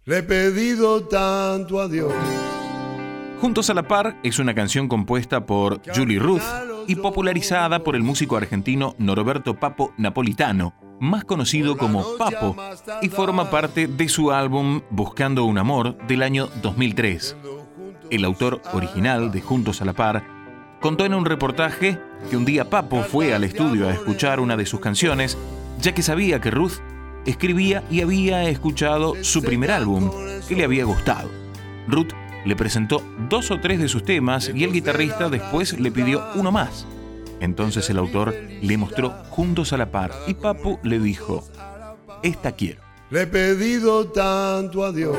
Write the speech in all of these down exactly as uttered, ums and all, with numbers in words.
Le he pedido tanto a Dios. Juntos a la par es una canción compuesta por Julie Ruth y popularizada por el músico argentino Norberto Papo Napolitano, más conocido como Papo, y forma parte de su álbum Buscando un amor del año dos mil tres. El autor original de Juntos a la par contó en un reportaje que un día Papo fue al estudio a escuchar una de sus canciones, ya que sabía que Ruth escribía y había escuchado su primer álbum, que le había gustado. Ruth le presentó dos o tres de sus temas y el guitarrista después le pidió uno más. Entonces el autor le mostró Juntos a la par y Papo le dijo: esta quiero. Le he pedido tanto a Dios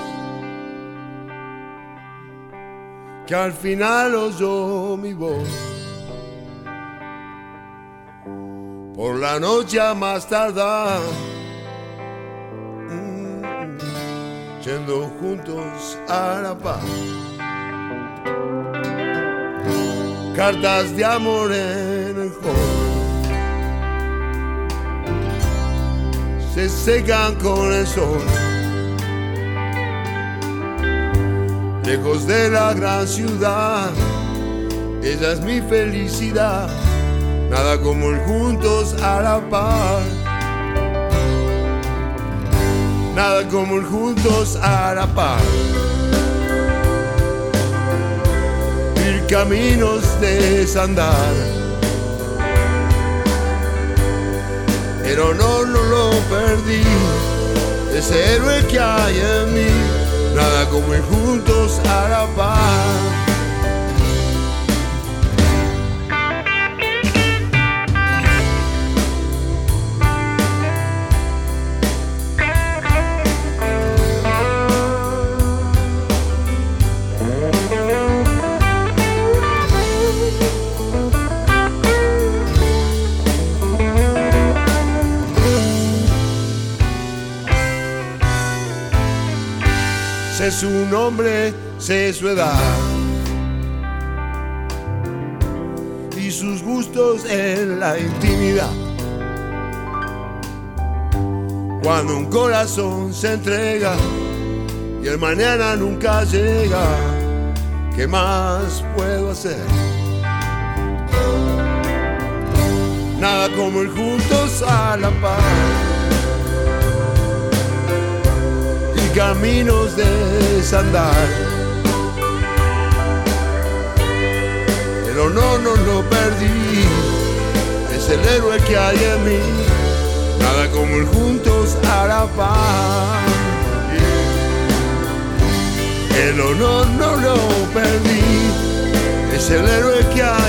que al final oyó mi voz. Por la noche a más tardar, yendo juntos a la paz. Cartas de amor en el hall se secan con el sol. Lejos de la gran ciudad, ella es mi felicidad. Nada como el juntos a la par. Nada como el juntos a la par. Ir caminos de desandar. El honor no lo perdí, ese héroe que hay en mí. Nada como ir juntos a la par. Sé su nombre, sé su edad y sus gustos en la intimidad. Cuando un corazón se entrega y el mañana nunca llega, ¿qué más puedo hacer? Nada como ir juntos a la par. Caminos de desandar. El honor no lo perdí, es el héroe que hay en mí. Nada como ir juntos a la par. El honor no lo perdí, es el héroe que hay